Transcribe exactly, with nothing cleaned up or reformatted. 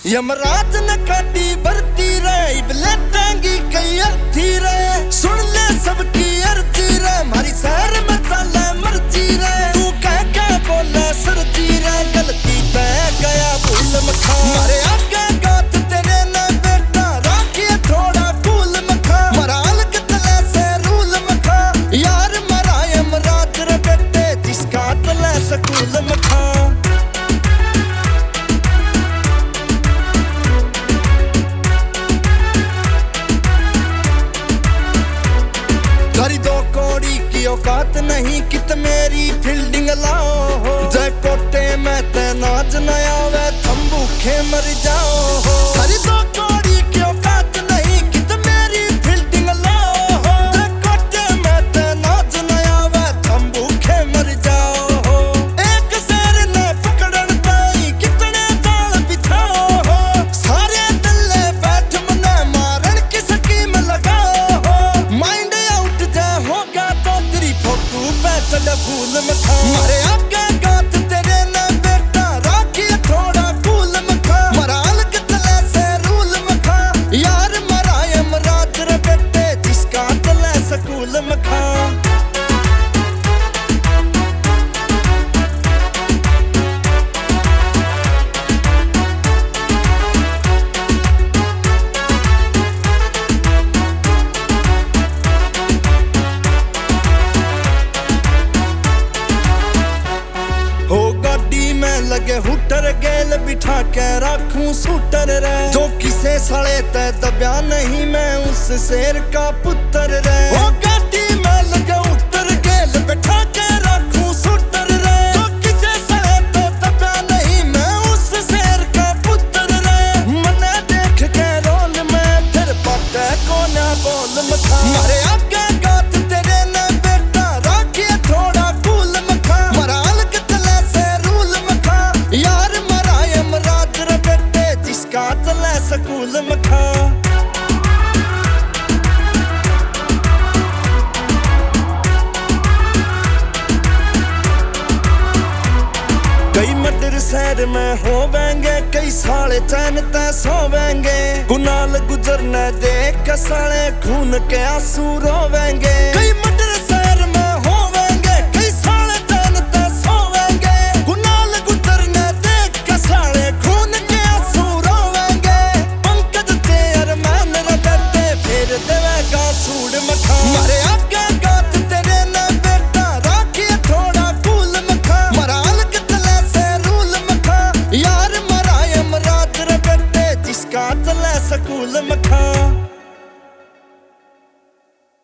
यमराज न काटी बरती रहे इबलेटांगी कई अर्थी रहे सुन ले सबकी अर्जी रहे मारी शहर में चले मर्जी रहे तू कह के बोले सरजी रहे गलती पे गया भूल मखा मारे आगे गात तेरे न बेटा राखिए थोड़ा कूल मखा मराल के तले से रूल मखा यार मरा यमराज रे बेटे जिसका तले सकूल मखा दो कोड़ी की औकात नहीं कित मेरी फील्डिंग लाओ हो जय कोटे में तैनात नया वे थम भूखे मर जाओ हो हरी दो कोड़ी की औकात नहीं कित मेरी फील्डिंग लाओ हो जय कोटे में तैनात नया वे थम भूखे मर जाओ हो एक शेर ने पकड़न ताई कितने जाल बिछाओ हो सारे दल्ले बैठ मने मारन की स्कीम लगाओ हो माइंड होगा तो तेरी फोटो पे चले फूल मखा मारे आगे गात तेरे न बेटा राखिए थोड़ा कूल मखा मराल के तले से रूल मखा यार मरा यमराज रे बेटे जिसका तले सकूल मखा हो गाड़ी में लगे हुटर गेल बिठा के रखूं सूटर रे जो किसे सड़े तय दबया नहीं मैं उस शेर का पुत्र रे हो गाड़ी में लगे हुटर गेल बिठा के रखूं सूटर रे जो किसे सड़े तय दबया नहीं मैं उस शेर का पुत्र रे मने देख के रोल में फिर पटे कोना बोल मखा मारे आगे गात तेरे न बेटा राखिए थोड़ा कूल मखा मराल के यार मरा यमराज रे बेटे जिसका तले सकूल मखा कई मर्डर शहर में होवेंगे कई साले चैन तय सोवेंगे गुनाल गुजरने देख के साले खून के आंसू रोवेंगे कई मर्डर शहर में होवेंगे कई साले चैन तय सोवेंगे गुनाल गुजरने देख के साले खून के आंसू रोवेंगे पंकज ते अरमान रे बेटे फिर देवेगा सूड मखा मारे आगे गात तेरे न बेटा राखिए थोड़ा कूल मखा मराल के तले से रूल मखा यार मरा यमराज रे बेटे जिसका तले सकूल मखा।